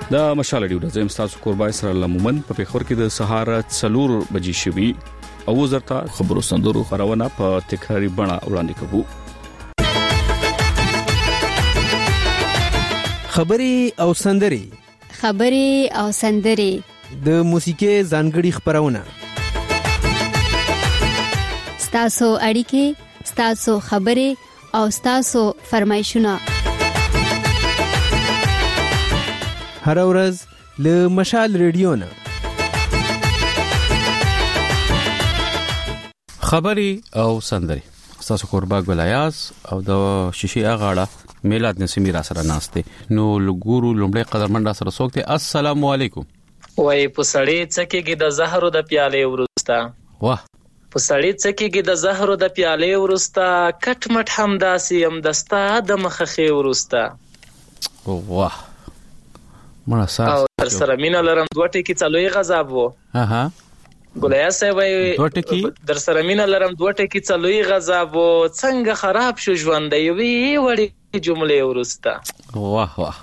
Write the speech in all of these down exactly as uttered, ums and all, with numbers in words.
د مشال ډیو د زم تاسو قربای سره لمومن په پیښور کې د سهار څلور بجې شوي او زرتا خبرو سندرو خبرونه په تکراری بڼه وړاندې کوو. خبري او سندري خبري او سندري د موسیقي ځانګړي خبرونه ستاسو اړیکې ستاسو خبري او ستاسو فرمایشونه هر ورځ له مشال ریډیو نه خبري او سندري تاسو قربا ګلایاس او د شیشې اغاړه میلاد نسمی را سره ناشته نو لګورو لومړی قدرمن را سره سوکته. السلام علیکم. وای پسړی څکیږي د زهرو د پیاله ورستا واه پسړی څکیږي د زهرو د پیاله ورستا کټ مټ همداسي هم دستا د مخخې ورستا واه مړه ساس او تر سره مینا لرم دوه ټکی څلوي غضب وو. اها ګلیا سه وای در سره مینا لرم دوه ټکی څلوي غضب وو څنګه خراب شو ژوند دی وی وړي جمله ورستا. واه واه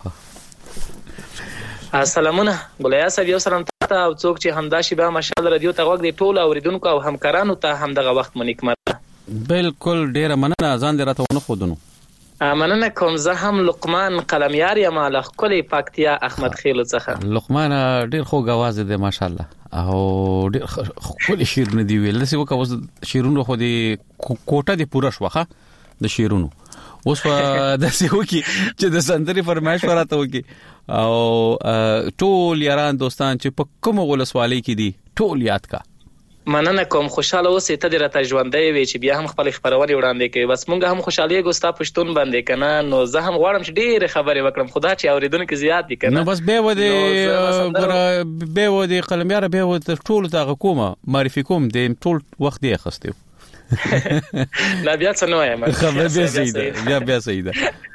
السلامونه ګلیا سه یو سلام ته او څوک چې همداشي به مشال رادیو ته وګ دی ټول اوریدونکو او همکارانو ته هم دغه وخت منیکمت. بالکل ډیره مننه ځان دې راته ونه خودونو. مننه کوم زه هم لقمان قلمیار یم له خپل پاکتیا احمد خیلو څخه. لقمان ډیر خوږ आवाज دی ماشاءالله او ډیر خپل شیرونه دی ویل څه وکاو شیرونو خو دی کوټه دی پوره شوخه د شیرونو اوس په داسې وکی چې د سندري فرمایش وراته وکی او ټول یاران دوستان چې په کوم ولسوالۍ کې دي ټول یاد کا. مننه کوم خوشاله اوسې ته دې راته ژوندۍ وي چې بیا هم خپل خبرونه وړاندې کوي بس مونږ هم خوشاله ګوستا پښتون باندې کنه نو زه هم غواړم چې ډېر خبرې وکړم خدا چې اوریدونکو زیات دي کنه. نو بس به ودی به ودی قلمیار به ودی ټول ته کومه معرفي کوم دې ټول وخت یې خسته لا بیا څه نه وایم خبر بیا سیده بیا بیا سیده.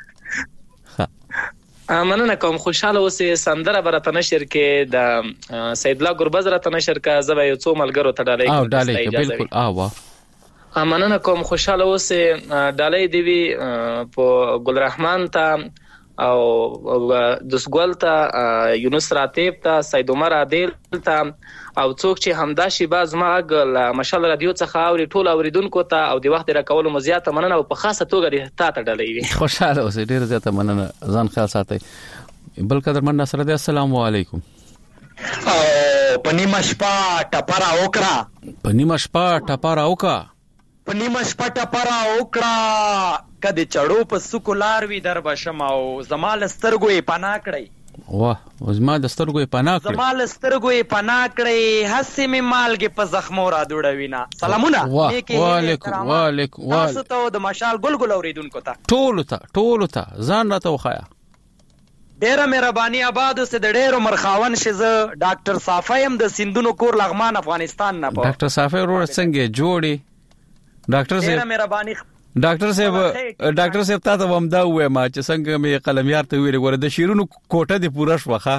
مننه کوم خوشاله اوسې سندره برته نشر کې د سید الله ګربز راته نشر کا زبې یو څو ملګرو ته ډالۍ او ډالۍ بالکل آوا. مننه کوم خوشاله اوسې ډالۍ دی وی په ګل رحمان ته او دسګل ته یونس راتیب ته سید عمر عادل ته او څوک چې همداشي باز ما غل مشال رادیو څخه اوري ټول اوریدونکو ته او د وخت راکولو مزياته مننه او په خاصه توګه د تا ته ډالۍ وي. خوشاله اوسې ډیر زیاته مننه ځان خیال ساتي. بل قدر من سره دی. السلام علیکم. او پنیمه شپه ټپرا وکړه پنیمه شپه ټپرا وکړه پنیمه شپه ټپرا وکړه کده چړو په سکولار وی در بشم او زمال سترګو یې پنا کړی. واه زما د سترګو یې پنا کړی زمال سترګو یې پنا کړی هسې می مالګه په زخمو را دوړوینا. سلامونه وعلیکم وعلیکم تاسو ته د مشال ګلګل اوریدونکو ته ټول ته ټول ته ځان راته وخایا. ډیره مهرباني آباد اوسه د ډیرو مرخاون شزه ډاکټر صافیم د سندونو کور لغمان افغانستان نه په ډاکټر صافی ور څنګه جوړي ډاکټر صاحب ډیره مهرباني ډاکټر صاحب ډاکټر صاحب تاسو هم دا وې ما چې څنګه مې قلمیار ته ویل غوړه د شیرونو کوټه دی پوره شوخه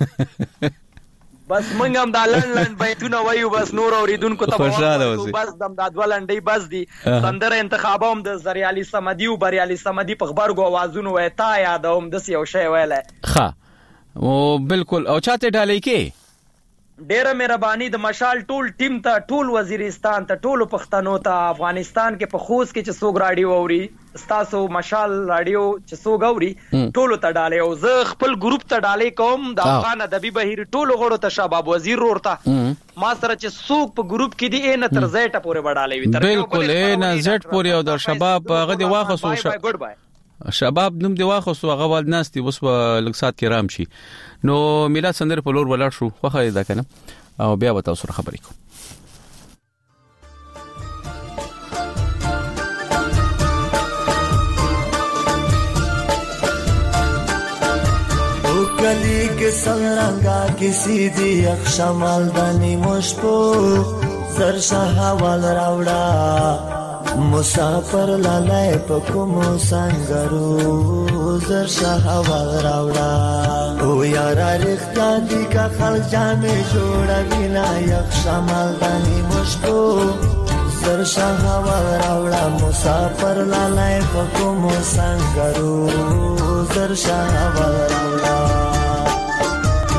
بس منګ هم د لندن بیتونه وایو بس نور اوریدونکو ته خوشاله اوسئ بس دم د ولندې بس دي سندره انتخابوم د زریالي سمدي او بریالي سمدي په خبرګو आवाजونو وتا یادوم د یو شی ویله ښه او بالکل او چاته ډالۍ کې ډیره مهرباني د مشال ټول ټیم ته ټول وزیرستان ته ټول پښتنو ته افغانستان کې په خوست کې چې سوګ راډیو اوري ستاسو مشال راډیو چې سوګ اوري ټول ته ډالۍ او زه خپل ګروپ ته ډالۍ کوم د افغان ادبي بهیر ټول غړو ته شباب وزیر ورته ما سره چې سوګ په ګروپ کې دی نه تر زیټه پورې وډالۍ وي تر بالکل نه زیټ پورې او د شباب هغه دی واخصو شباب نوم دی واخصو هغه ول ناستي اوس په لکسات کې رام شي نو میلاد سندر په لور ولاړ شو خوخه دا کنه او بیا به تاسو سره خبرې کوم. गली के संरंगा किसी दी अक्षमल दनी मुश्पो सरसा हवाल रावड़ा मुसाफर लालाय पकुमो संगरू सरसा हवाल रावड़ा ओ यारा रिख्ता दी का खल जामे जोड़ा बिना अक्षमल दनी मुश्पो सरसा हवाल रावड़ा मुसाफर लालाय पकुमो संगरू सरसा हवाल रावड़ा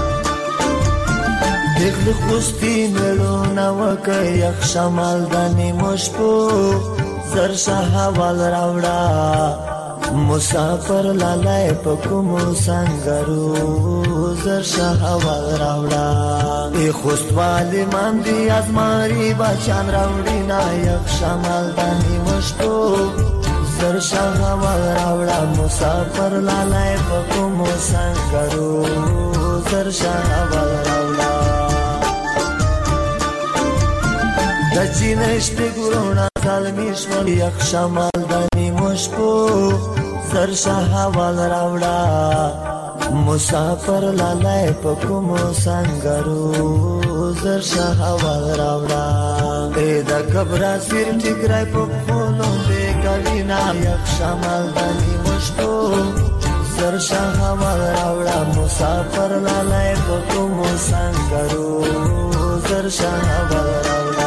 پغل خوستی ملونه وکه یک شمال د نیمو شپو زر شهوال راوړه مسافر لالای په کومو سنگرو زر شهوال راوړه ای خوستوالی من دی از ماری بچان راوړی نا یک شمال د نیمو شپو زر شهوال راوړه مسافر لالای په کومو سنگرو زر شهوال راوړه د چینش په ګرونا ظالمی شول یک شمال د نیمو شپو زر شهوال راوړه مسافر لالای په کومو سنگرو زر شهوال راوړه ای د کبره سیر ټیګرای په خولو دې کلینا یک شمال د نیمو شپو زر شهوال راوړه مسافر لالای په کومو سنگرو زر شهوال راوړه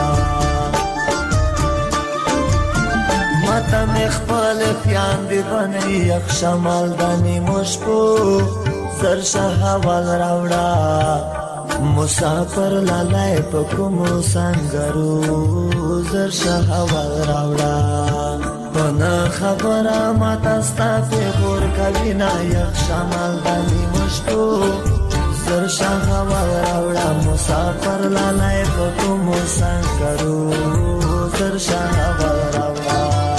ماته مخبل خیان دی بنی یک شمال د نیمو شپو زر شهوال راوړه مسافر لالای په کومو سنگرو زر شهوال راوړه پنا خبره ماته ستا په غور کلینا یک شمال د نیمو شپو زر شهوال راوړه مسافر لالای په کومو سنگرو زر شهوال راوړه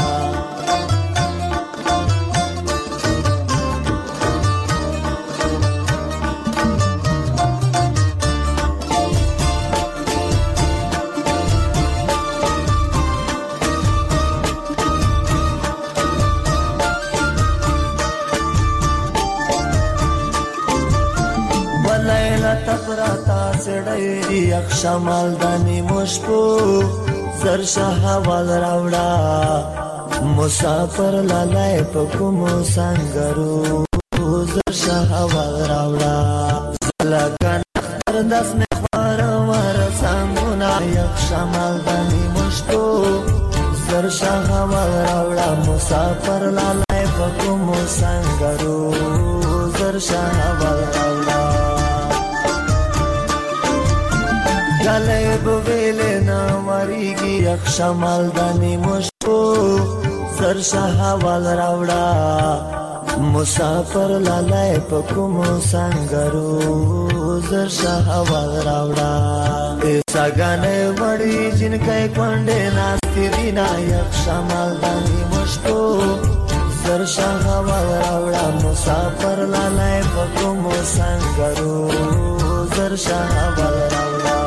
تپراتا سړی یک شمال د نیمو شپو زر شهوال راوړه مسافر لالای په کومو سنگرو زر شهوال راوړه لکه نختر دس مخوار ور سنگونا یک شمال د نیمو شپو زر شهوال راوړه مسافر لالای په کومو سنگرو زر شهوال راوړه گلے بویلے نا مریگی یک شمال د نیمو شپو زر شهوال راوړه مسافر لالای په کومو سنگرو زر شهوال راوړه ای ساګانې وړي جنکای کونډې ناستی دینا یک شمال د نیمو شپو زر شهوال راوړه مسافر لالای په کومو سنگرو زر شهوال راوړه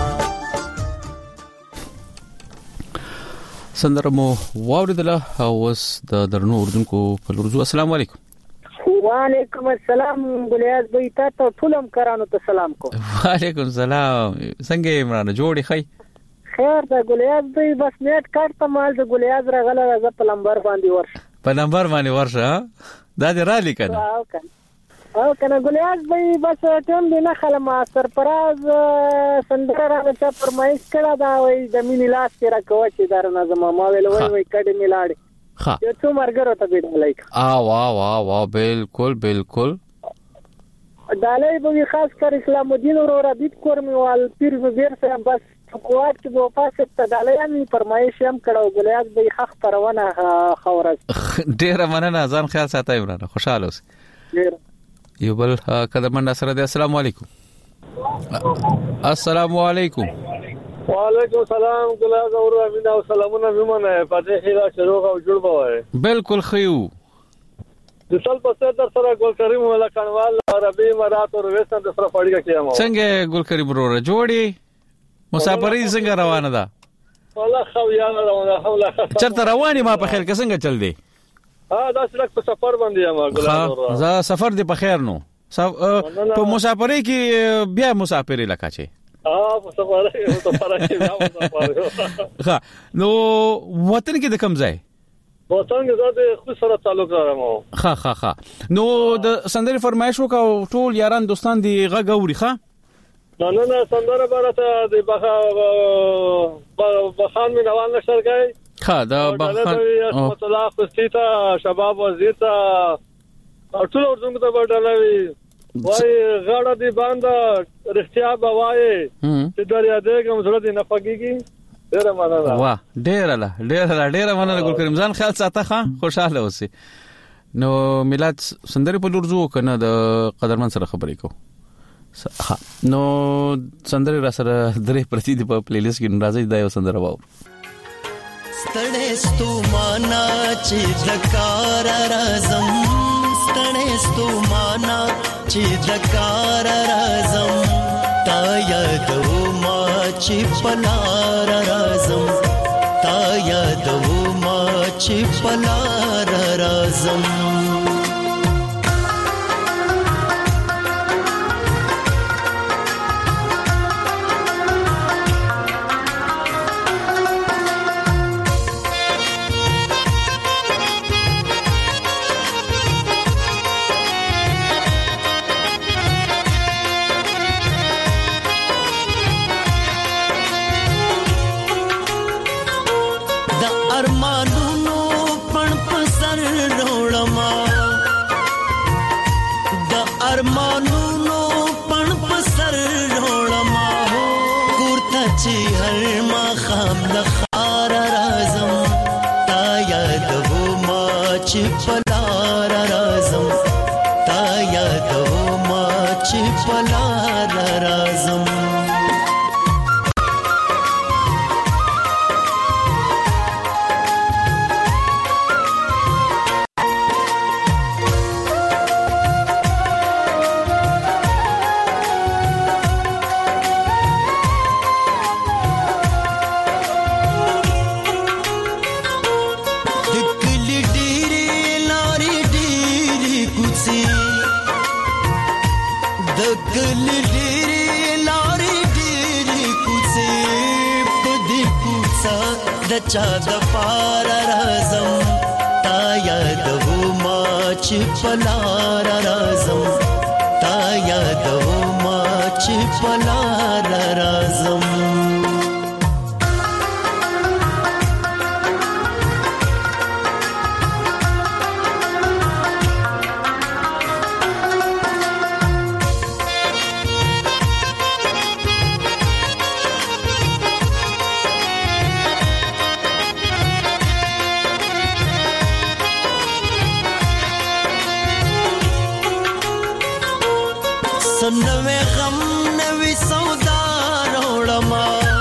سندره مو واوریدله او اوس د درنو اردوونکو په لورځو. السلام علیکم. وعلیکم السلام ګلیاز بھائی تاسو ټولم کرانو ته سلام کو. وعلیکم السلام. څنګه عمران جوړی خی؟ خیر دا ګلیاز بھائی بس نیټ کارت ته مال د ګلیاز راغله راځه په نمبر باندې ورشه. په نمبر باندې ورشه دا دې را لیکنه. او کنه او کنه ګلیاز بھائی بس ټیم دی نه خلما سرپراز سندره را چا فرمایش کړه دا وای د مینی لاس کې را کوي چې دار نظم ما ویل وای وای کډه میلاړي ها یو څو مرګرو ته بیل لایک ا وا وا وا بالکل بالکل دالای به خاص کر اسلام الدین اور ربیب کورمیوال پیر وزیر صاحب بس حکومت کې په پاسه ته دالای می فرمایش هم کړه ګلیاز بھائی حق پرونه خورز ډیر مننه ځان خیال ساتای عمران خوشاله اوس ډیر یو بل قدمن سره دی. السلام علیکم. السلام علیکم. وعلیکم السلام ګلاز اور امین او سلامونه میمنه پاتې خیره شروع او جوړ بوای بالکل خیو د سال په سر در سره ګل کریم ولا کنوال عربي مرات او وستن د سره پړګه کیما څنګه ګل کریم وروره جوړي مسافرۍ څنګه روانه ده؟ والله خو یا روانه حوله چرته رواني ما په خیر کې څنګه چل دی؟ ها دا سړک په سفر باندې یم ګلاز زه سفر دی په خیر نو په مسافرۍ کې بیا مسافرۍ لکه چې ها په سفر کې په سفر کې بیا مسافر ها نو وطن کې د کوم ځای؟ وطن کې زده خو سره تعلق لرم. ها ها ها نو د سندري فرمایش وکاو ټول یاران دوستان دی غغوري ښا نه نه نه سندره برته د بخا بخان می روان نشرګای ها دا بخان او طلاق استیتا شباب وزیتا ټول ورته ته بدلوي وای غاړه دی باندې رښتیا بوای چې دریا دې کوم زړه دې نه پګيږي ډیر مننه. واه ډیر لا ډیر لا ډیر مننه ګل کریم ځان خیال ساته ښه خوشاله اوسې. نو میلاد سندري په لور زو کنه د قدرمن سره خبرې کو. ها نو سندري را سره درې پرتی دی په پلی لیست کې راځي دا یو سندره واو. ستړې ستو معنا چې ذکر رازم ستړې ستو معنا چې ذکر رازم تا یادو ما چې پلار رازم تا یادو ما چې پلار رازم چا د پار رازم تا یادو ما چې پلار رازم تا یادو ما چې پلار رازم نوې غم نوې سودا روړما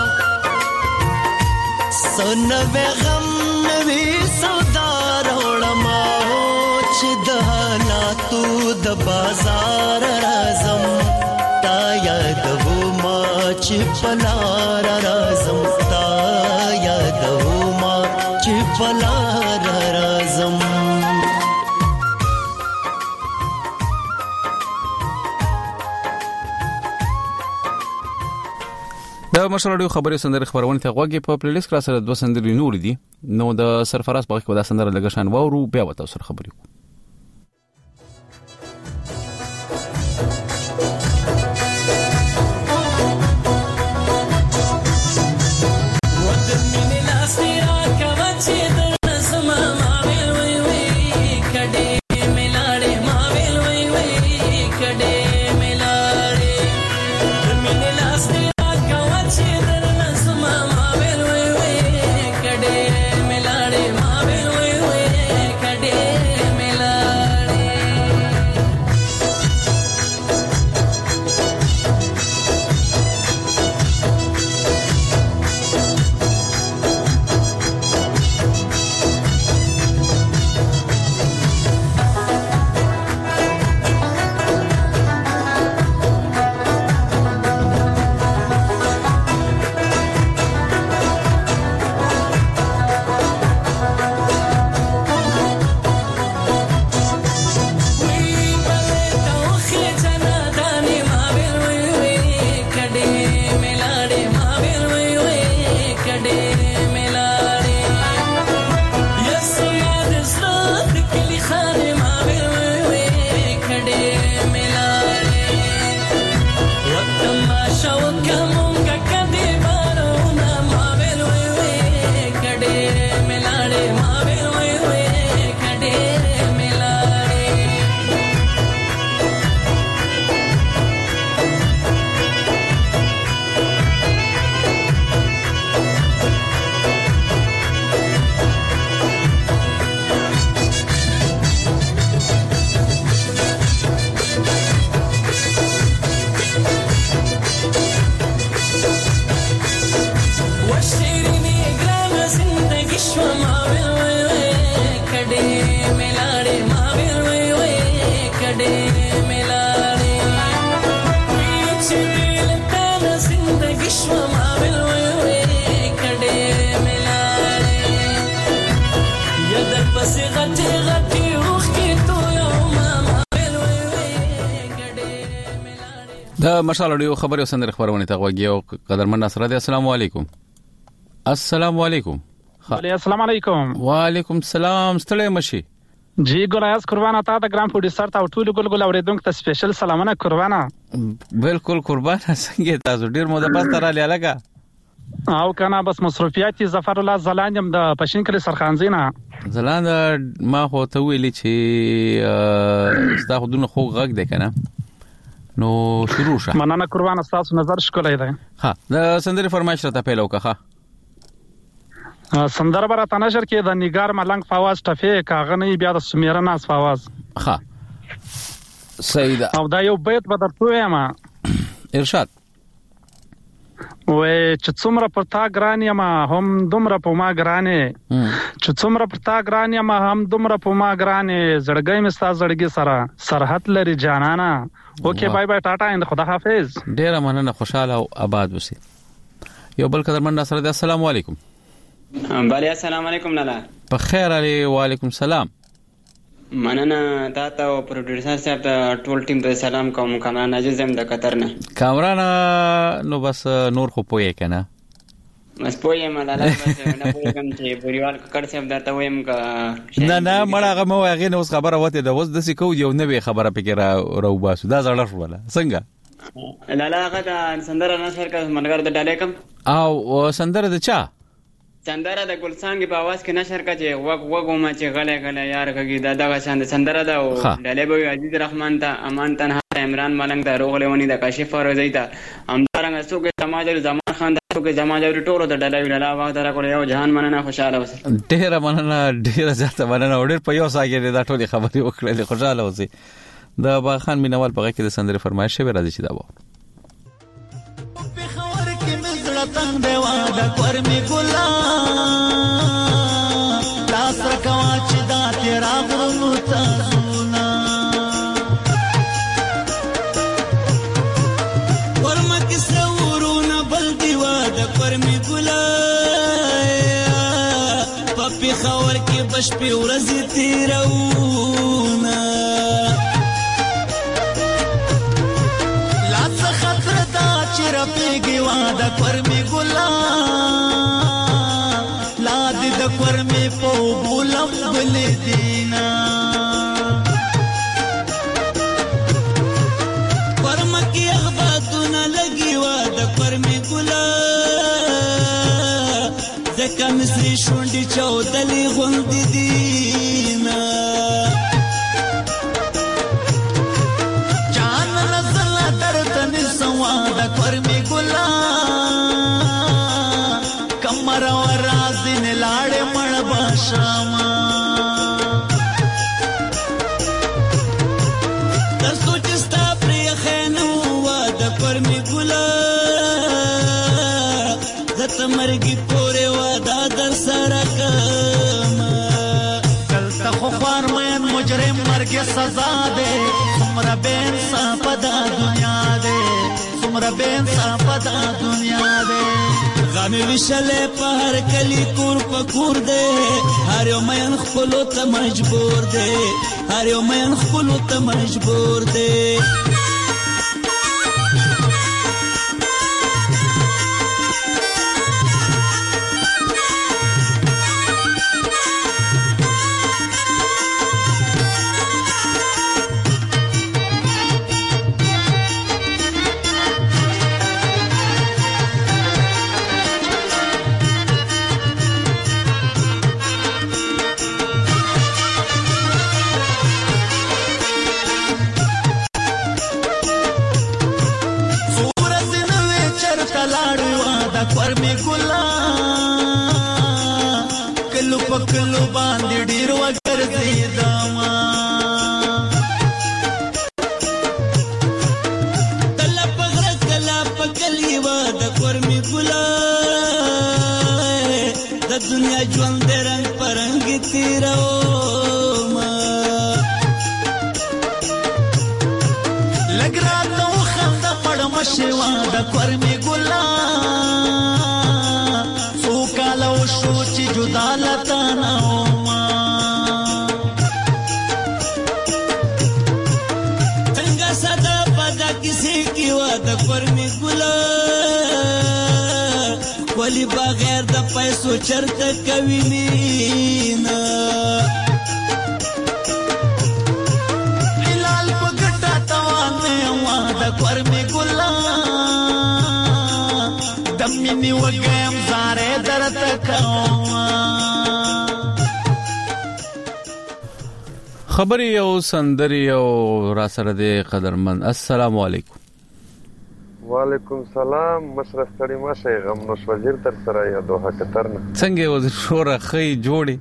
سنوې غم نوې سودا روړما چې د حالاتو د بازار رازم تا یادو ما چې پلار رازم تا یادو ما چې پلار رازم د مشر رادیو خبري سندري خبرونه ته غوږی په پلی لیست کې سره دوه سندري نور دي نو د سرفراز باغ کې دا سندره لګښان وورو بیا وته سره خبري کو मिलाड़े मावेल वे वे कड़े دا مشال اډیو خبري وسندره خبرونه ته غوږی او قدرمن نصر دی. السلام علیکم. السلام علیکم. السلام علیکم. وعلیکم السلام. ستړی مشي جی ګلایاس قربان تا د ګرام پروډوسر ته ټول ګل ګل اوریدونکو ته سپیشل سلامونه قربانا. بالکل قربان څنګه تاسو ډیر مو د پاس تر علی لګه او کنه بس مصروفیات ظفر الله زلاندم د پښین کلی سرخانزینا زلاند ما خو ته ویلی چې ستا خودونه خو غږ دی کنه نو شروع شه. مننه قربان تاسو نظر شکولای دی. ها د سندري فرمایش را ته پیلو کخه سندره برا تنشر کې د نګار ملنګ فواز ټفه کاغنی بیا د سمیره ناس فواز. ها سیدا او دا یو بیت به درته ما ارشاد وې چې څومره پر تا ګرانی ما هم دومره په ما ګرانی چې څومره پر تا ګرانی ما هم دومره په ما ګرانی زړګي مستا زړګي سره سرحد لري جانانا. اوکې بای بای ټاټا اند خدا حافظ. ډیر مننه خوشاله او آباد اوسئ. یو بل قدرمن ناصر دی. السلام علیکم. بله السلام علیکم لالا. په خیر علی وعلیکم السلام. مننه تاسو او پروډوسر صاحب ته ټول ټیم ته سلام کوم. کامران عزیز هم د قطر نه. کامران نو بس نور خو پوهی کنه. بس پوهی ملاله بس نه پوهیږم چې بریوال کړ صاحب درته وایم کا نه نه مړه غو هغه نو خبره وته د وس د سکو یو نوې خبره پکې را راو باسو دا زړه شوله څنګه لالا هغه د سندره نشر کا منګر د ډالې کم او سندره د چا سندره د ګلڅانګ په आवाज کې نشر کا چې وګ وګ ما چې غلې غلې یار کګي دا دغه شان سندره دا او ډالې به عزیز رحمان ته امان تنها عمران ملنګ ته روغله ونی د کاشف فروزی ته همدارنګ څوک سماج زمان خان دا څوک سماج ټولو د ډالې ویلا واغ درا کول یو جهان مننه خوشاله اوسئ. ډیر مننه ډیر زیاته مننه ډیر په یو ساګر دا ټولې خبرې وکړلې خوشاله اوسئ. د با خان مینوال په کې د سندره فرمایش به راځي چې دا و تنگ دیوا د کورمی ګلا لاس رکوا چې دا تیرا غرونو تاسونا ورما کې سورونه بل دیوا د کورمی ګلا په خور کې بش په ورځ تیرونا لاس خطر دا چې رپېږي وا د کورمی کورمی پو بولم بلی دینا کورمکی اخباتونا لگی وادا کورمی گلا زکا مصری شوندی چودلی غندی دینا جان نزل درتنی سوادا کورمی گلا کمر ورازین لاڑے شاما تاسو چې ستا پرې خینو واده پر می ګلا زته مرګي پورې واده در سره کوم دلته خو خوار مې مجرم مرګ سزا ده څومره بے انصاف ده دنیا ده څومره بے انصاف ده دنیا ده غمی وشله په هر کلی کور په کور ده هر یو مین خپلو ته مجبور ده هر یو مین خپلو ته مجبور ده کلو باندې ډیر وګرځیدم تل په غره کلا په کلی و د کورمی ګلا د دنیا ژوند رنگ پرنګ تیرو ما لګرا ته خندا پړ مشه و د کورمی ګلا جدالتا نوما تنگا صدا پدا کسی کی ود بغیر د پیسو چرته کوي نه هلال په ګټه توان نه واده کور می ګلا د مینې وګم زاره درته کوم خبري او سندري او را سره د قدرمن. السلام علیکم. وعلیکم سلام. مشرف کړي ماشه غم نوش وزیر تر سره یا دوه کتر نه څنګه وزیر شورا خې جوړي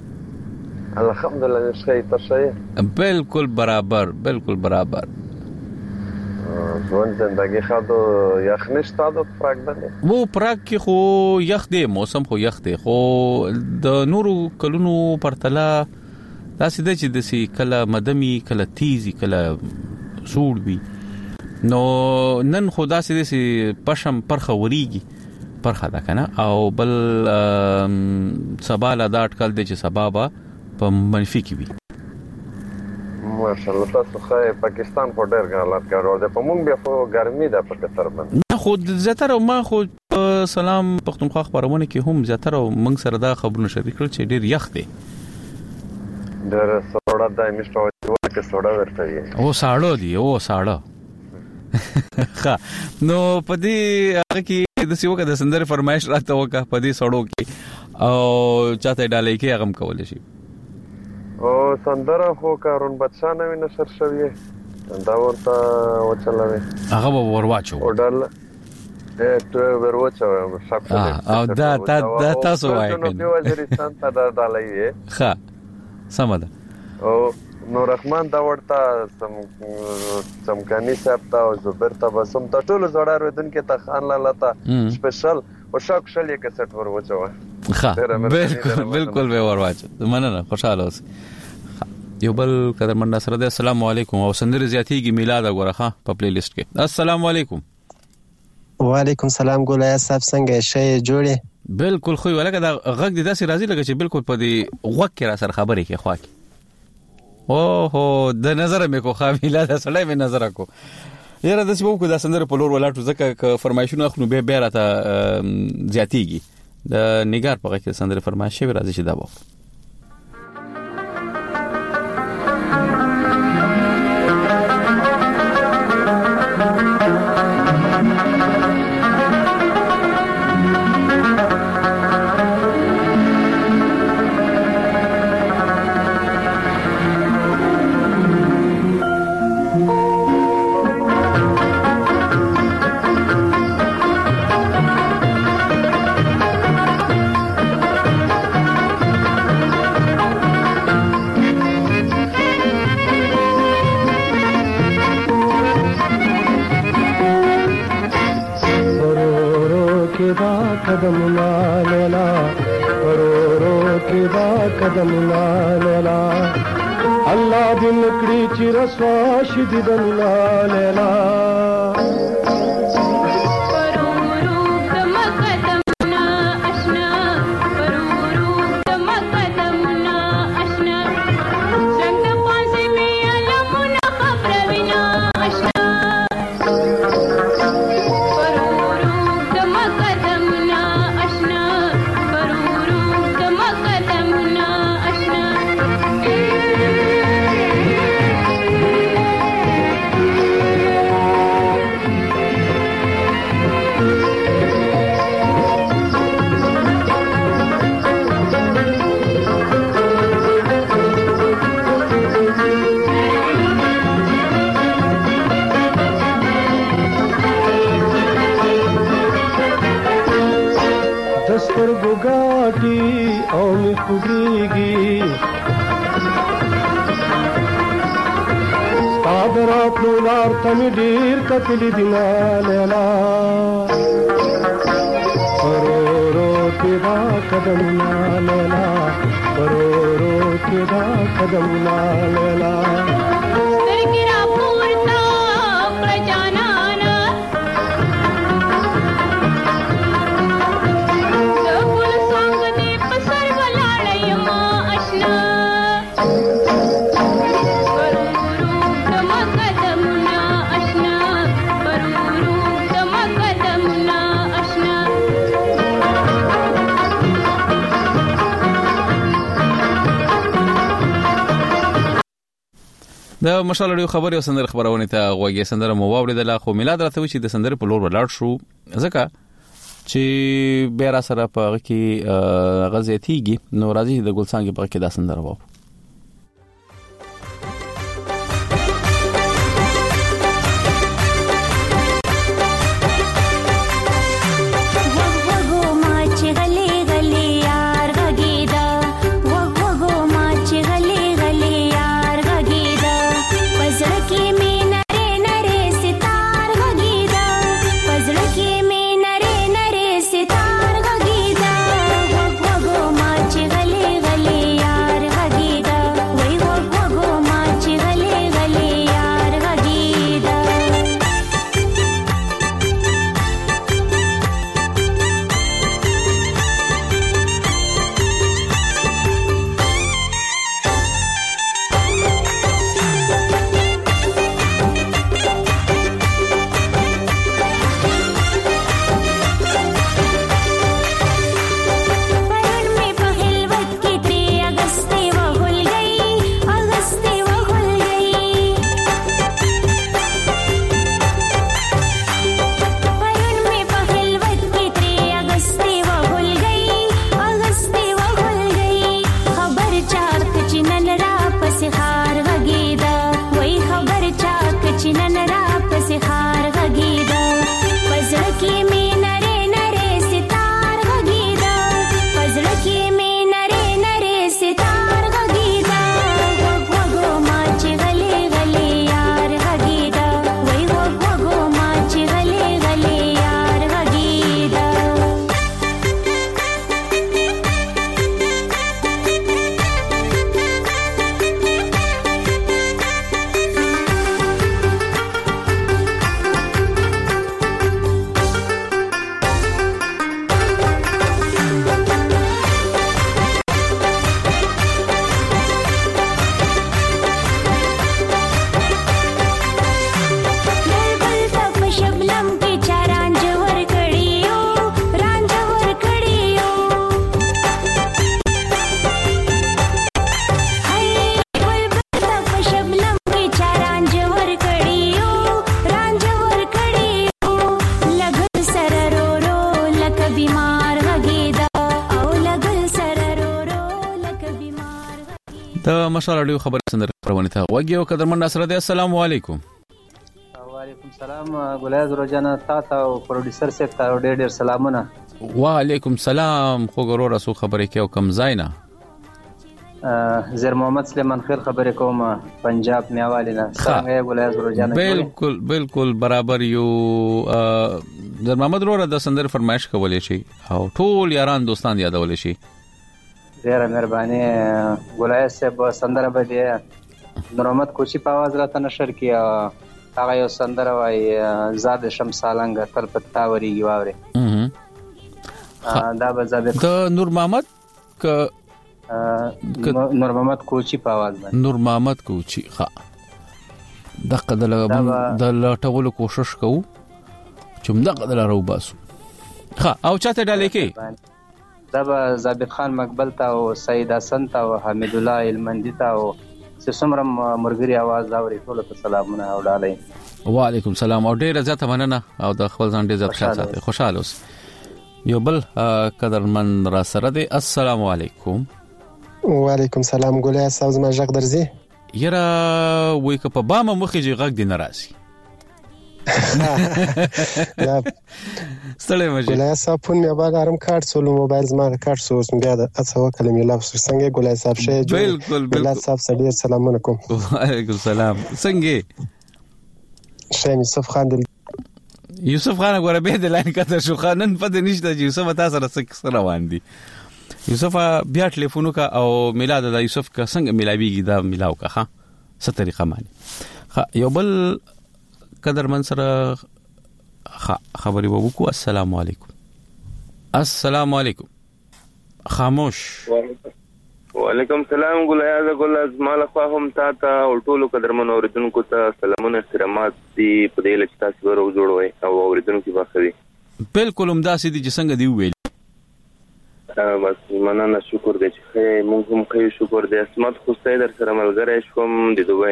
الحمدلله شي تر شي بالکل برابر بالکل برابر ځوان زندگی خاطو یخ نشته د پراګ ده وو پراګ کې خو یخ دی موسم خو یخ دی خو د نورو کلونو پرتلا داسې د چې د سي کله مدمي کله تیزي کله سوړ وي نو نن خدا سي دي پشم پرخه وريږي پرخه دا کنه او بل سبا لا دا اٹکل دي چې سبا په منفي کې وي ماشاءالله تاسو خو پاکستان په ډېر غلط کارو ده په مونږ بیا خو ګرمي ده په کتر باندې نه خو زیاتره ما خو سلام پښتونخوا خبرونه کې هم زیاتره مونږ سره دا خبرونه شریک کړل چې ډېر یخ دي ډېر سوړه ده مشته چې سوړه ورته وي او ساړه دي او ساړه ها نو پدې هغه کې د سیوکه د سندره فرمایش راته وکړه پدې سړو کې او چاته ډالې کې هغه کول شي او سندره خو کارون بچانه ویني نشر شوی دا ورته وچلوي هغه ورواچو او ډال ته ورواچو شپ او دا دا تاسو وایي نو په وزیرستان ته ډالې ښه سمده او نور رحمان دا ورته سم سمکانی صاحب ته او زبر ته بسم ته ټول زړه ورودن کې ته خان لاله ته سپیشل او شاک شلې کې سټ ور وچو ښه بالکل بالکل به ور واچو مننه خوشاله اوس یو بل قدرمن سره ده. السلام علیکم او سندره زیاتیږي میلاد غوړه په پلی لیست کې. السلام علیکم. وعلیکم سلام ګولای صاحب څنګه شې جوړې بالکل خو ولکه دا غږ د داسې راځي لکه چې بالکل په دې غوږ کې را سره خبرې کې خوا کې او هو د نظر مې کو خا میلاد سره مې نظر کو یاره د سبو کو دا سندره په لور ولاټو ځکه فرمایشونه خو به به راته زیاتیږي د نګار په کې سندره فرمایش شوی راځي چې دا وو قدم لالا رو رو کے دا قدم لالا اللہ دن کڑی چی رسوا شدی دن لالا تمی ډیر کتلی دینا لیلا رو رو کے دا قدم نا لیلا رو رو کے دا قدم نا لیلا د مشال اړیو خبري او سندره خبرونه ته غوږی سندره مو واوریدله خو میلاد راته و چې د سندره په لور ولاړ شو ځکه چې بیا را سره په کې غزيتيږي نو راځي د ګلڅانګي په کې دا سندره وو د مشال اړیو خبري سندره خبرونه ته غوږی او قدرمن ناصر دی السلام علیکم وعلیکم السلام ګلایز روزانه تاسو او پروډوسر سیف ته ډېر ډېر سلامونه وعلیکم السلام خو ګورو رسو خبرې کې او کم زینا زیر محمد سلیمان خیر خبرې کوم پنجاب میوالینا څنګه ګلایز روزانه بالکل بالکل برابر یو زیر محمد وروره د سندره فرمایش کولې شي او ټول یاران دوستان یادول شي ډیره مهرباني ګلایز صاحب سندره به دی نورمت کوچی په आवाज راته نشر کیا هغه یو سندره وای زاد شمسالنګ تل پتا وریږي واوري دا به زاد د نور محمد ک نور محمد کوچی په आवाज باندې نور محمد کوچی ها دغه د لټولو کوشش کوو چې موږ د لارو باسو ها او چاته ډالې کې دا به ضابط خان مقبل تا او سید حسن تا او حمید الله المندی تا او سمرم مرګري आवाज اوري ټول ته سلامونه او ډالې وعلیکم السلام او ډیر زیات مننه او د خپل ځان ډیر زیات خیال ساتي خوشاله اوس یو بل قدرمن را سره دی السلام علیکم وعلیکم السلام ګولای ساز ما ژغ درځي یرا وای که په بام مخې جې غږ دی ناراضي لا ستړی مې ګولای صاحب فون مې بعد ارم کارت سولو موبایل زما کارت سوس مې بیا د اڅو کلمې لفظ څنګه ګولای صاحب شه بالکل ګولای صاحب سړي سلام علیکم وعلیکم السلام څنګه شین یوسف خان دل یوسف خان غوړه به د لاین کته شو خانن پد نشته چې یوسف تاسو سره څه روان دي یوسف بیا ټلیفون کا او میلاد د یوسف کا څنګه ملاویږي دا ملاو کا ها څه طریقه مانی ها یو بل قدرمن سره خبري وکړو السلام علیکم السلام علیکم خاموش وعلیکم السلام ګلایز ګلاز مال فهم تا تا او ټولو قدرمن اوریدونکو ته سلامونه احترامات دي په دې لچ تاسو ورو جوړوي او اوریدونکو باخوي بالکل همداسې دي چې څنګه دی ویل بس مننه شکر دې چې موږ هم کوي شکر دې اسمت خو ستې در سره ملګری شوم د دوی نه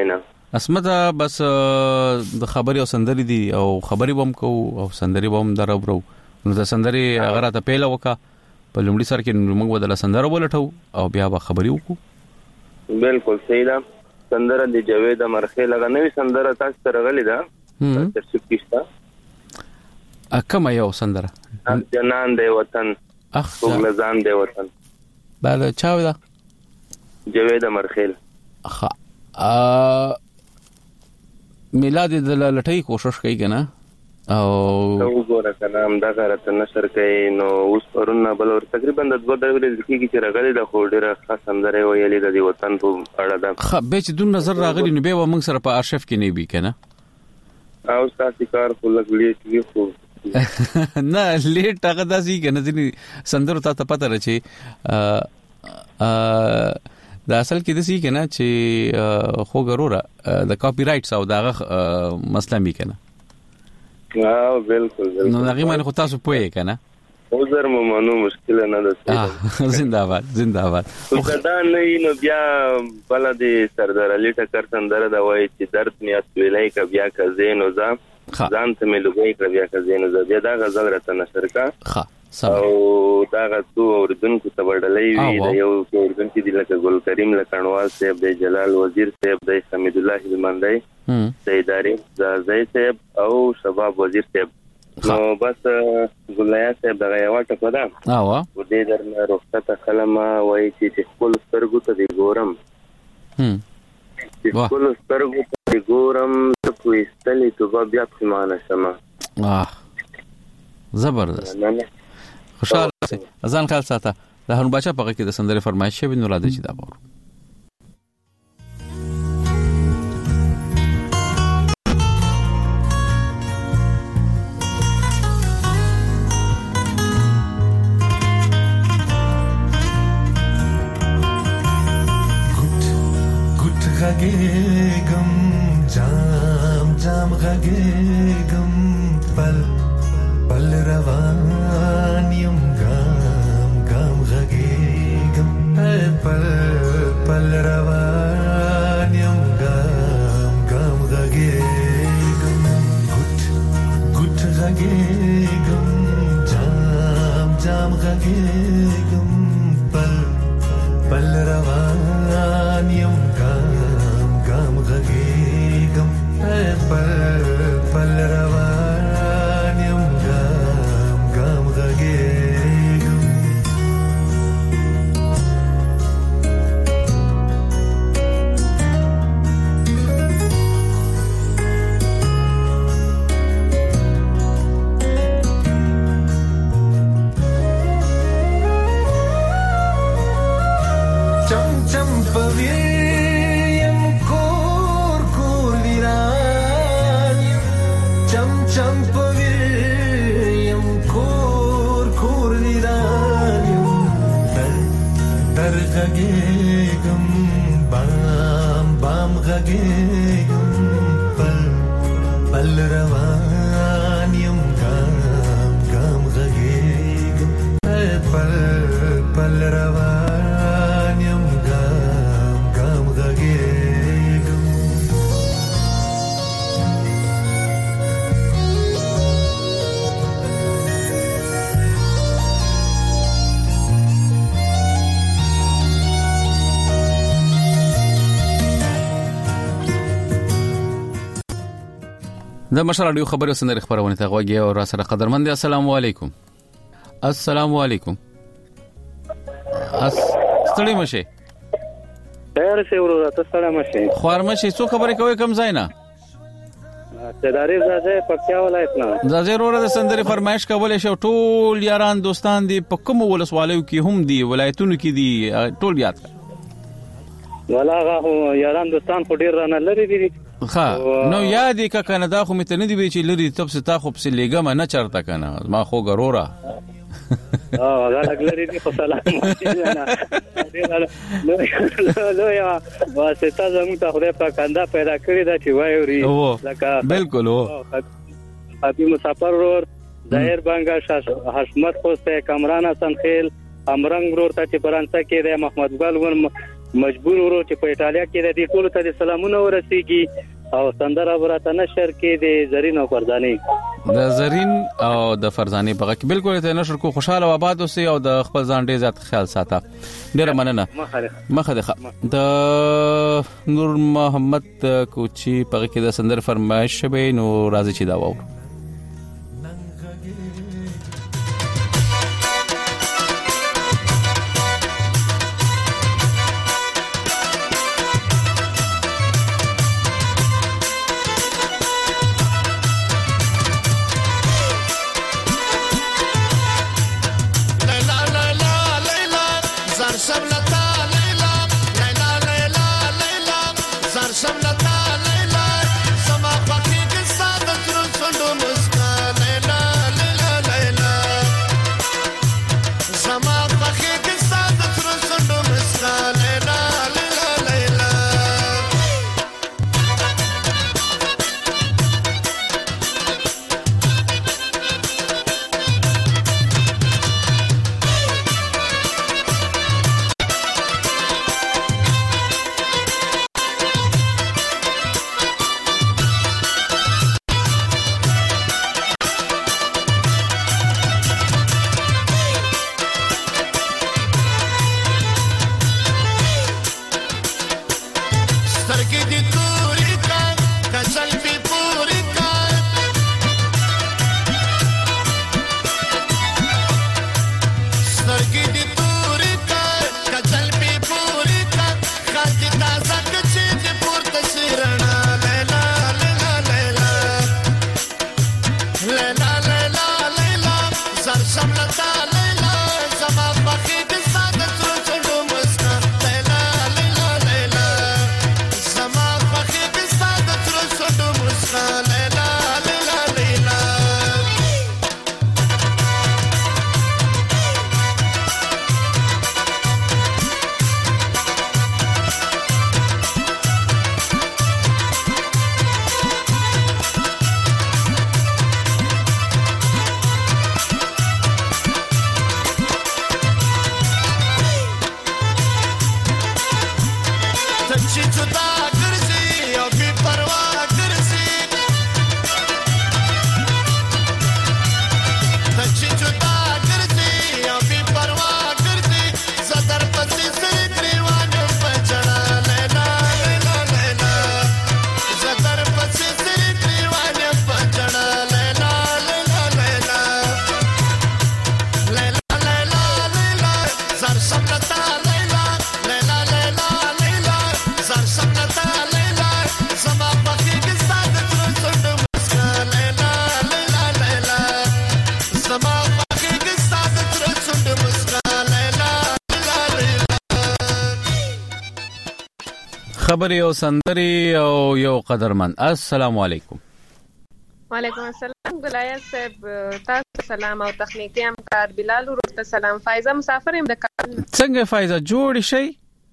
اسمت بس د خبري او سندري دي او خبري بم کو او سندري بم دربرو نو د سندري هغه راته پیله وکا په لومړي سر کې موږ بدل سندره ولټو او بیا به خبري وکړو. بالکل صحیح ده. سندره د جاوید مرخه لګا نوې سندره تاسو ته راغلي ده تر څو کیسه اکه یو سندره جنان دی وطن اخ وګلزان دی وطن بل چاو ده جاوید مرخیل اخ ا میلاد د لټۍ کوشش کوي کنه او وګوره کنه هم دا غره نشر کوي نو اوس پرونه بل ور تقریبا د دوه ډول ځکه چې راغلي د خو ډیره خاص سندره ویلې د وطن په اړه ده خ به چې دون نظر راغلي نو به موږ سره په ارشیف کې نه بي کنه او تاسو کار خو لګلې چې خو نه لیټ هغه داسې کنه ځنی سندره ته پته راچی ا ا دا اصل کې د سی کنه چې خو ګروره د کاپی رائټس او داغه مسله می کنه ها بالکل بالکل نو هغه باندې خو تاسو پوهی کنه اوزر مو مانو مشکل نه ده زنده‌باد زنده‌باد خو دا نه نو بیا بل د سردار علي ټکر سندره دا وایي چې درد میاس ویلای ک بیا ک زین او ځم ځان ته مې لګوي ک بیا ک زین او ځم بیا دا غزل راته نشر کا ها او دا غتو اوردونکو ته وړلې وی د یو اوردونکو دی لکه ګل کریم لکنوال صاحب د جلال وزیر صاحب د حمید الله هلمندای سیداری زای صاحب او شباب وزیر صاحب نو بس ګلیا صاحب دغه یو ټکو ده او و دې درنه رخصت خلما وای چې خپل سترګو ته دی ګورم هم خپل سترګو ته دی ګورم ته کوستلې تو بیا پښمانه شمه اه زبردست خوشاله سي ځان خیال ساته د هرون بچا په کې د سندره فرمایش شوی نو راځي چې دا وره غږېږم جام جام غږېږم پل پل روان یم ګام ګام غږېږم پل پل روان یم ګام ګام غږېږم ګوټ ګوټ غږېږم جام جام غږېږم پل پل روان یم غږېږم پل پل روان یم ګام ګام غږېږم چم چم پوي غږېږم بام بام غږېږم پل پل روان یم ګام ګام غږېږم پل پل روان یم ګام ګام غږېږم د مشر اړیو خبرو سندري خبرونه ته غوږی او را سره قدرمن دي. السلام علیکم. السلام علیکم. اس ستړي مشه خیر سه ورو راته ستړي مشه خوار مشه څو خبرې کوي کم ځای نه تداري زاده پکیا ولایت نه زاده ورو د سندري فرمایش کولې شو ټول یاران دوستان دي په کوم ولسوالیو کې هم دي ولایتونو کې دي ټول یاد ولا غو یاران دوستان خو ډیر نه لري دي ها نو یادې کا کنه دا خو متنه دی چې لري تب ستا خو په لګم نه چرته کنه ما خو غرورا اه غلط لري دي خو سلام نه نو نو یا واسطه زموږ ته خدای پاک انده پیدا کړی دا چې وایوري لکه بالکل هو ابي مسافر ور ظاهر بنگا حشمت خوسته کامران حسن خیل امرنګ ورور ته چې فرانسه کې د محمد ګل ور مجبور ورو چې په ایټالیا کې د دې ټولو ته د سلامونه ورسیږي او سندره براته نشر کې د زرین او فرزاني د زرین او د فرزاني په کې بالکل ته نشر کو خوشاله او آباد اوسئ او د خپل ځان ډیر زیات خیال ساته. ډیره مننه. مخه ده د نور محمد کوچی په کې د سندره فرمایش شوی نو راځي چې دا وو. خبري او سندري او یو قدرمن. السلام علیکم. وعلیکم السلام ګلایت صاحب، تاسو سلام او تخنیکی همکار بلال ورته سلام. فایزه مسافر يم د کار. څنګه فایزه جوړ شي؟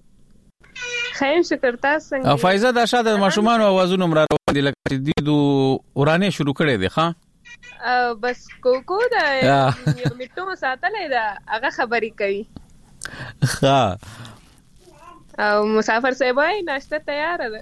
خیر شکر، تاسو څنګه؟ او فایزه د شاده ماشومان او आवाजونه مر راوړي لکه دې دو ورانه شروع کړي دي ښا بس کوکو دا یو میټو ساتلې دا هغه خبري کوي ښا او مسافر صاحب وای ناشته تیار ده.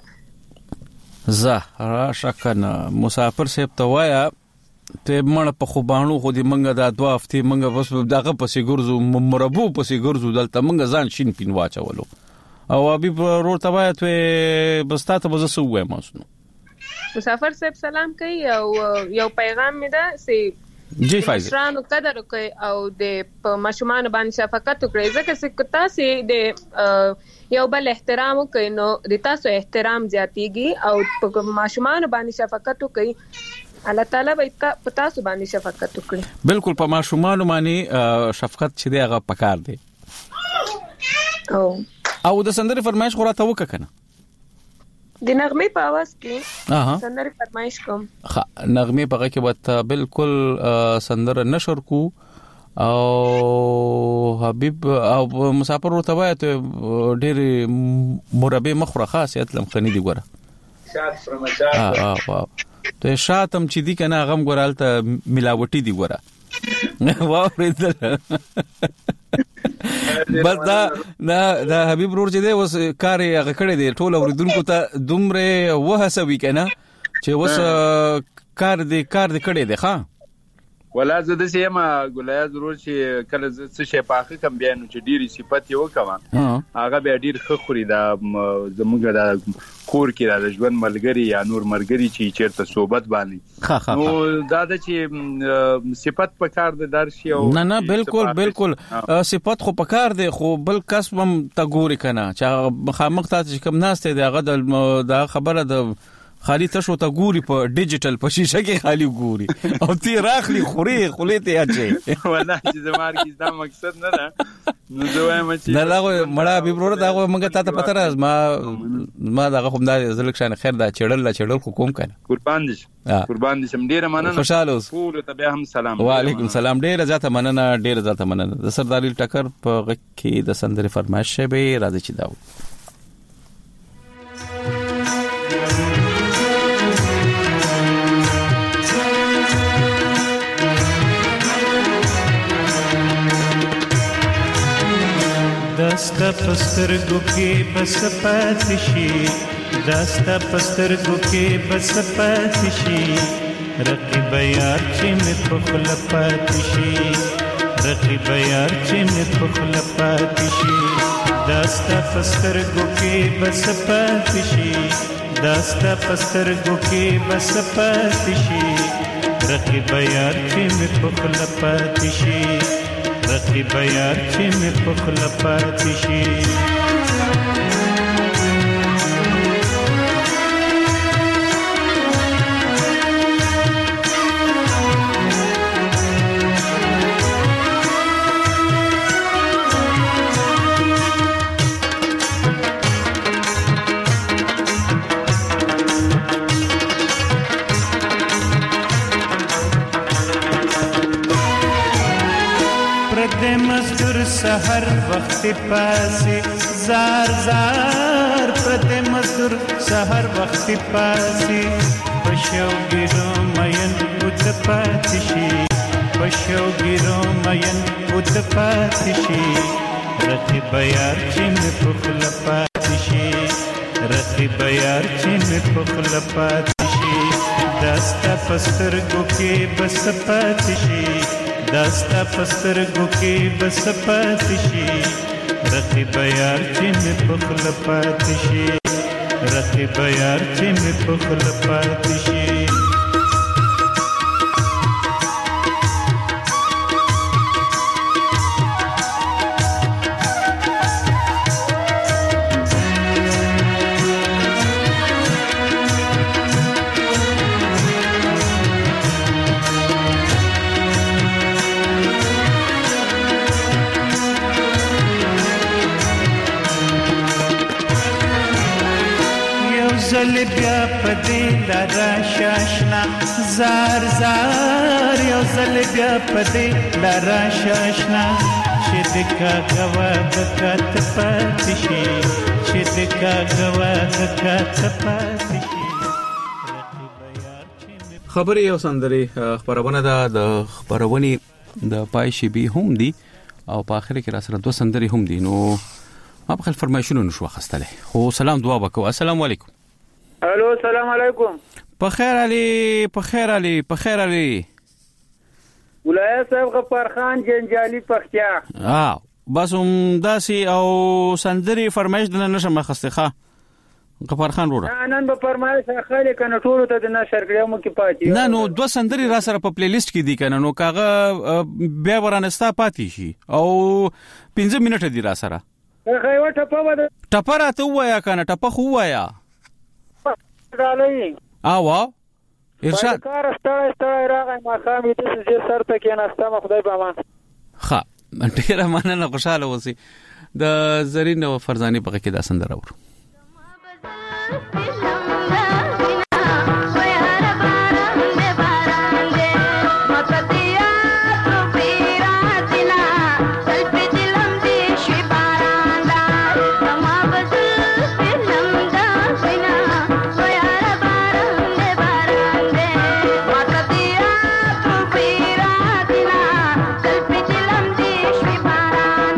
زه راشه کنه مسافر صاحب ته وایا ته مړ په خوبانو خو دې منګه دا دوه هفته منګه بس دغه پسې ګرځو مربو پسې ګرځو دلته منګه ځان شین پین واچولو او ابي ورور ته وایا ته بس تاسو به زه وایم اسنو. مسافر صاحب سلام کوي او یو پیغام می ده سي جی فایز شرانو قدر کوي او د ماشومان باندې شفقت کوي ځکه چې تاسو د یو بل احترام کوي نو د تاسو احترام زیاتیږي او په ماشومان باندې شفقت کوي الله تعالی به تاسو باندې شفقت کوي. بالکل په ماشومان باندې شفقت چې دی هغه پکار دی. او او د سندري فرمایش خو راته وکړه کنه د نغمه په आवाज کې سندره فرمایش کوم. ها نغمه په کې وته بالکل سندره نشر کو او حبيب او مسافر ورته وایي ته ډېر مربي مخره خاصیت لمخني دی ګوره شات فرمچار ها ها ته شاتم چې دی کنه غم ګورالته ملاوټي دی ګوره واو ریدل بس دا دا دا حبیب ورور چې دی اوس کار یې هغه کړی دی ټول اوریدونکو ته دومره وهڅوي کنه چې اوس کار دې کار دې کړی دی ښا ولا زه د سیمه ګولیا ضرور چې کله څه شي پاخه کم بیان چې ډیری صفات یو کما هغه به ډیر خخوري دا زموږ دا کور کې را ژوند ملګری یا نور ملګری چې چیرته صحبت باندې نو دا د چې صفات په کار د درشي او نه نه بالکل بالکل صفات خو په کار دی خو بل کس هم تا ګوري کنه چې مخامخ ته چې کم ناشته دی هغه د خبره د خالی تاسو ته ګوري په ډیجیټل په شیشه کې خالی ګوري او تی راخلی خوري خولې ته اچي والله چې زمار کې دا مقصد نه ده نو دوی مچ نه لا مړه به برور دا موږ ته ته پته راز ما ما دا خو دا زلک شان خیر دا چړل لا چړل خو کوم کنه قربان دي قربان دي سم ډیره مننه خوشاله اوس ټول ته به هم سلام وعلیکم سلام ډیره زیاته مننه ډیره زیاته مننه د سردار ټکر په غږ کې د سندره فرمایش به راځي چې داو داستا پسترګو کې بس پاتې شي داستا پسترګو کې بس پاتې شي رقیب یار چې مې په خپل پاتې شي رقیب یار چې مې په خپل پاتې شي داستا پسترګو کې بس پاتې شي داستا پسترګو کې بس پاتې شي رقیب یار چې مې په خپل پاتې شي رقیب یار چې مې په خپل پاتې شي سحر وخت پاسي زار زار پرته مزدور سحر وخت پاسي پښو ګرو مین اوت پاتشي پښو ګرو مین اوت پاتشي رقیب یار چې مې په خپل پاتشي رقیب یار چې مې په خپل پاتشي داستا پسترګو کې بس پاتشي داستا پسترګو کې بس پاتې شي رقیب یار چې مې په خپل پاتې شي رقیب یار چې مې په خپل پاتې شي زل بیا پدې لارا شاشنا زار زار یو زل بیا پدې لارا شاشنا چې دکا غوا دکات پاتې شي چې دکا غوا دکات پاتې شي خبرې یو سندري خبرونه ده د خبرونی د پایشي به هم دي او په اخر کې را سره دوه سندري هم دي نو ما په خپل فرمایشونو نشو خستله خو سلام دعا وکړه السلام علیکم الو السلام علیکم په خیر علي په خیر علي په خیر علي ولای صاحب غفار خان جنجالي پختیا اه بس هم داسي او سندري فرمایش د نشم خستخه غفار خان وروړه نن به فرمایش اخلي کنه ټول ته د نشر کړم کې پاتې نه نو دوه سندري را سره په پلی لیست کې دي کنه نو کاغه بیا ورانستا پاتې شي او پنځه منټه دي را سره هغه و ټپه و ټپه راته وایا کنه ټپه خو وایا دالای او ارشاد کار ستړی ستړی راغی ما خامې د سې سر ته کې ناستم خدای په امان ښه ډیره مننه خوشاله اوسئ د زرین او فرزاني په کې دا سندره ورو Bye.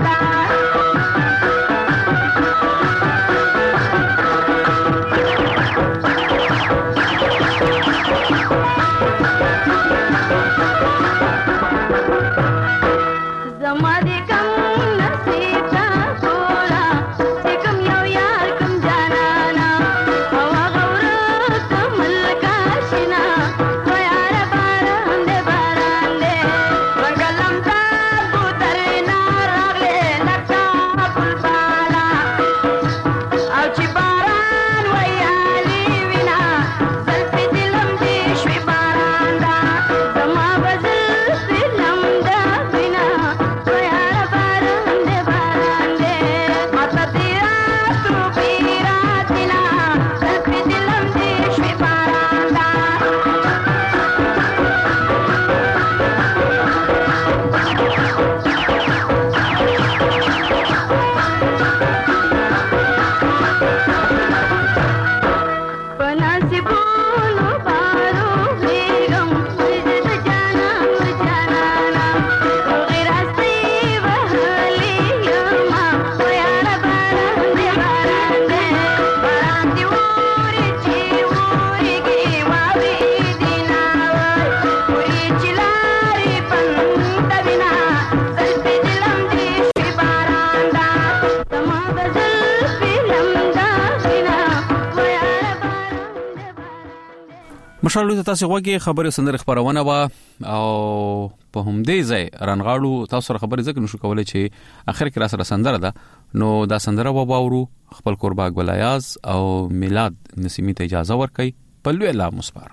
مشالو تاسو غوږی خبره سندره خبرونه وا او په همدې ځای رنغاړو تاسو سره خبرې ځکه نشو کولای چې اخر کې را سره سندره ده نو دا سندره و باورو خپل قربا ګلایاز او میلاد نسیمی ته اجازه ورکړي په لوی الله مسپار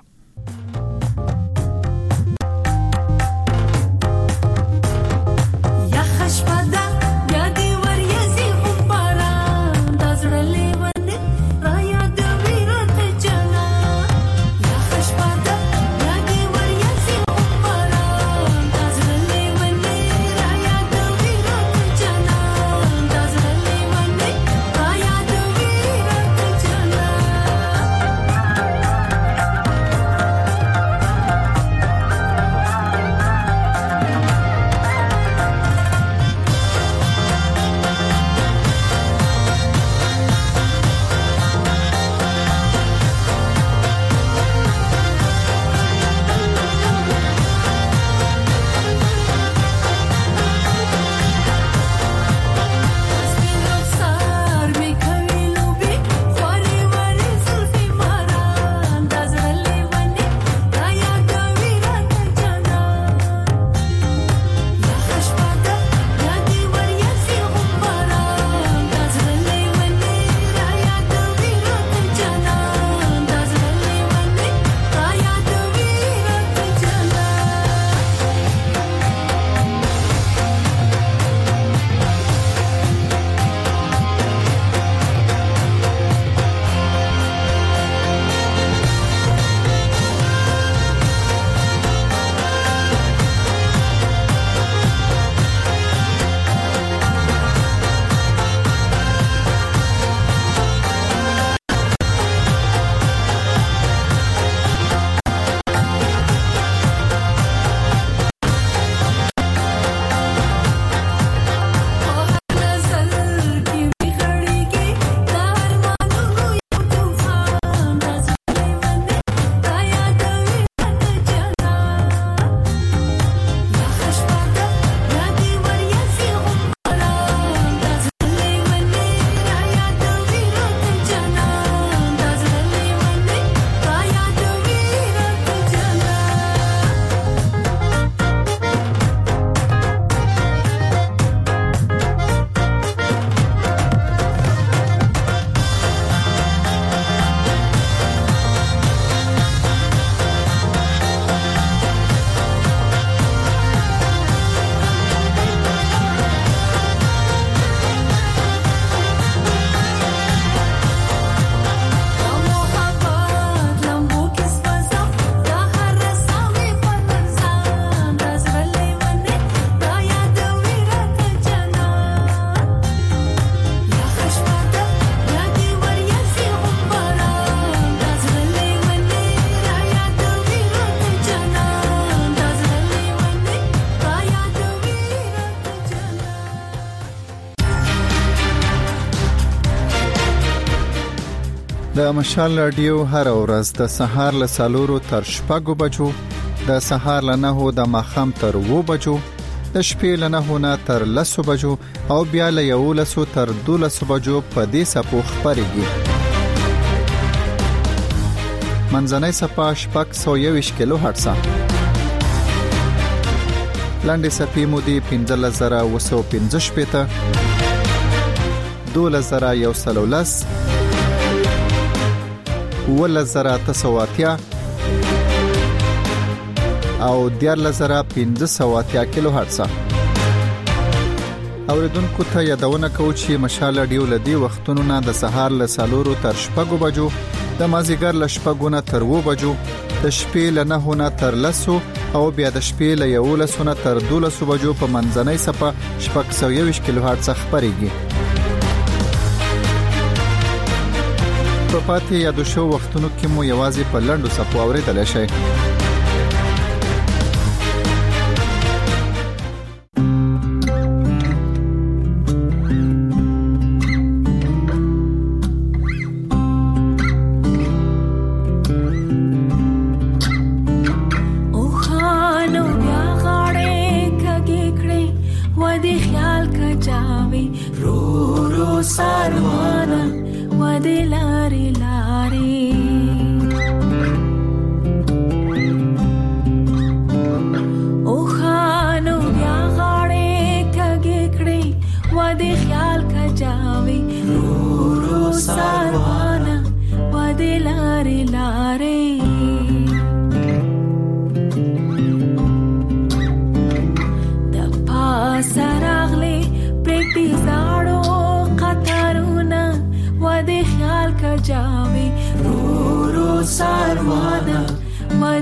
د مشال رادیو هر ورځ د سهار له سالورو تر شپږو بجو د سهار له نهو د ماخام تر وو بجو د شپې له نهو نه تر لسو بجو او بیا له یولسو تر دولسو بجو په دې سپو خبرېږي منځنۍ سپا شپږ سوه یوویشت کیلو هرتز لاندې سپې مودې پنځلس زره اوه سوه پنځه شپېته دولس زره یو سل او لس ولس زره اته سوه اتیا او دیارلس زره پنځه سوه اتیا کیلو هرتز اوریدونکو ته یادونه کوو چې مشال رادیو لدی وختونو نه د سهار له سالورو تر شپږو بجو د مازیګر له شپږو نه تر وو بجو د شپې له نهو نه تر لسو او بیا د شپې له یولسو نه تر دولسو بجو په منځنۍ سپه شپږ سوه یوویشت کیلو هرتز خبرېږي په پاتې یادو شو وختونو کې مو یوازې په لنډو سپو اورېدلی شئ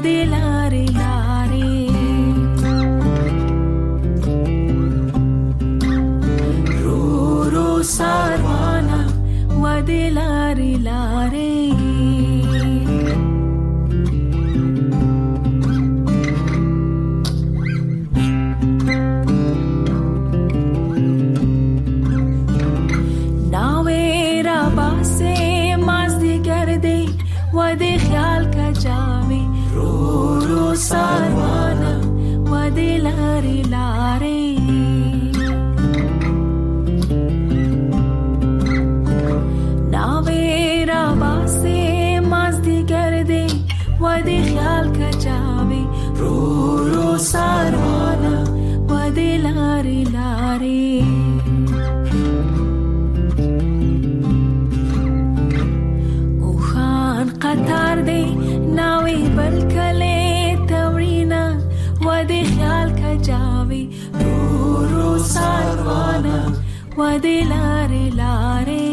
ودې لارې لارې رو رو ساروانه ودې لارې لارې ودې خیال کا جاوي رو رو ساروانه ودې لارې لارې ناوېرا باسه مازدیګر دې ودې خیال کا جاوي رو رو ساروانه ودې لارې لارې قطار دی ناوی بل کله تورینا ودی خیال کا جاوی رو رو ساروانه ودی لارې لارې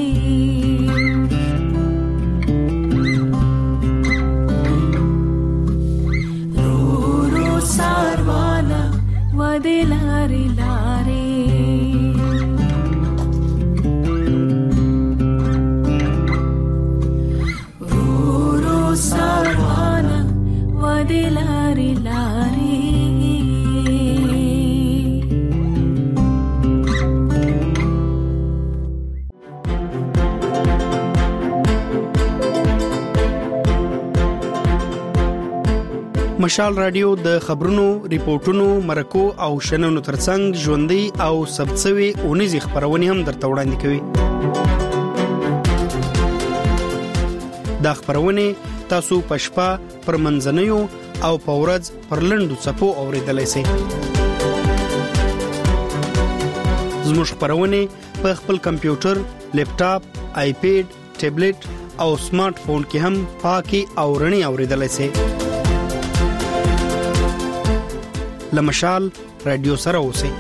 رو رو ساروانه ودی لارې لارې ساروانه ودې لارې لارې مشال رادیو د خبرونو، ریپورتونو، مرکو او شننو ترڅنګ ژوندۍ او ثبتسوي اونیزې خبرونه هم درته وړاندې کوي. دا خبرونه تاسو پښپا پر منځنیو او پورز پر لندو صفو اوریدلای شئ. زموږ خبرونه په خپل کمپیوټر، لیپټاپ، آیپیډ، ټابلیټ او سمارټ فون کې هم پاکي او رڼي اوریدلای شئ. لمشال رادیو سره اوسئ.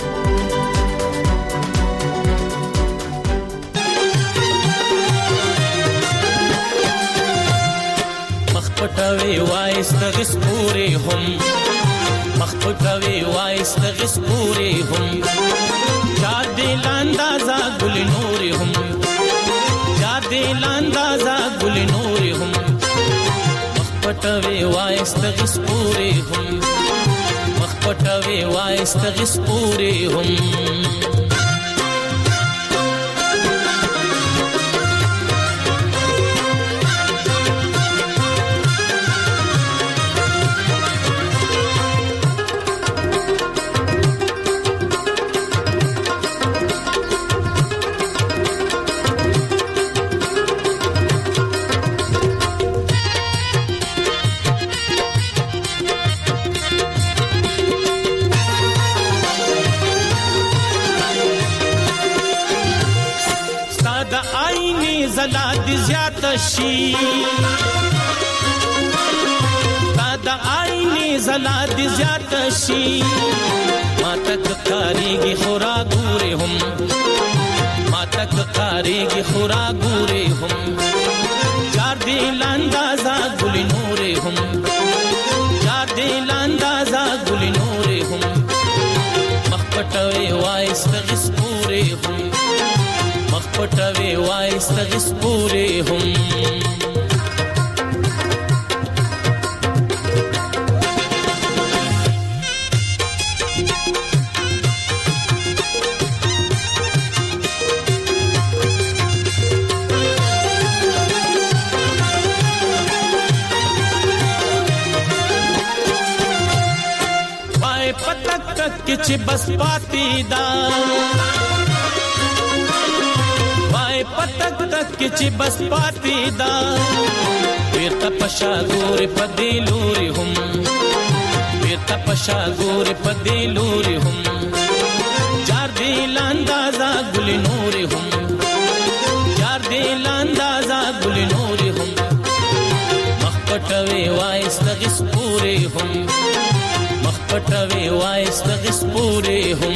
مخپټوي وایست غسپوري هم مخپټوي وایست غسپوري هم چار دې لاندازا ګل نور هم چار دې لاندازا ګل نور هم مخپټوي وایست غسپوري هم مخپټوي وایست غسپوري هم زلاد زیات شي دا عیني زلاد زیات شي ما تک کاریږي خورا ګوري هم ما تک کاریږي خورا ګوري هم چار دی لاندازا ګل نور هم چار دی لاندازا ګل نور هم مخپټوي وایست غسپوري هم مخپټوي وایست غسپوري هم وای پتک چې بس پاتې دا پتک تک چې بس پاتې دا بیرته پشا ګور پدې لوري هم بیرته پشا ګور پدې لوري هم چار دې لاندازا ګل نور هم چار دې لاندازا ګل نور هم مخپټوي وایست غسپوري هم مخپټوي وایست غسپوري هم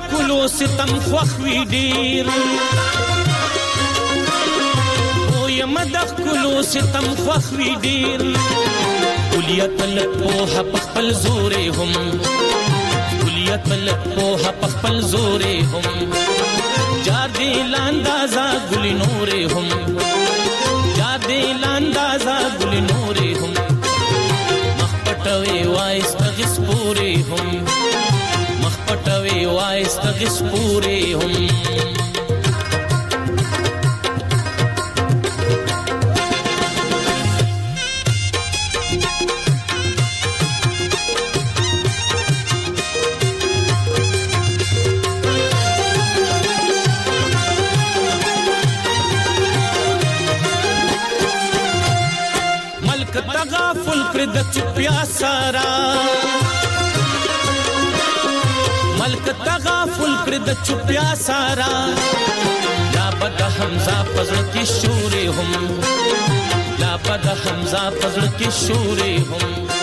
خلو ستم خوخوي ډیر او یم د خلو ستم خوخوي ډیر کلیت لپوه پخپل زورې هم کلیت لپوه پخپل زورې هم جار دی لاندازا ګل نورې هم جار دی لاندازا ګل نورې هم مخ پټوي وایست غس پورې هم مخ پټوي وایست غس پورې هم تغافل پر د چپیا سارا ملک تغافل پر د چپیا سارا لا بد حمزه پزړ کی شورې هم لا بد حمزه پزړ کی شورې هم